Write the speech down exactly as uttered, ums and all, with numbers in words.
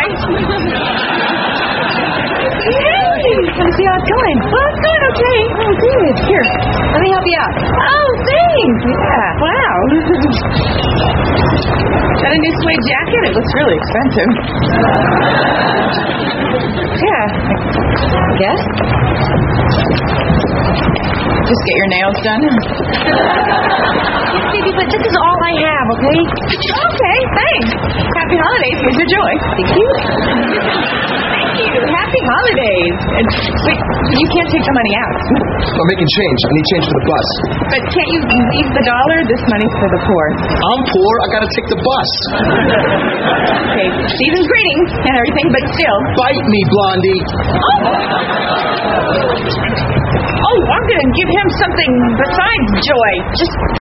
Hey, want to see how it's going? Well, it's going okay. Oh, good. Here, let me help you out. Oh, thanks. Yeah. Wow. Got a new suede jacket? It looks really expensive. Yeah, I guess. Just get your nails done. Baby, but this is all I have, okay? Okay, thanks. Happy holidays. Here's your joy. Thank you. Thank you. Happy holidays. And wait, you can't take the money out. I'm making change. I need change for the bus. But can't you leave the dollar? This money's for the poor. I'm poor. I gotta take the bus. Okay, season's greetings and everything, but still. Bite me, Blondie. Oh! Oh, I'm gonna give him something besides joy. Just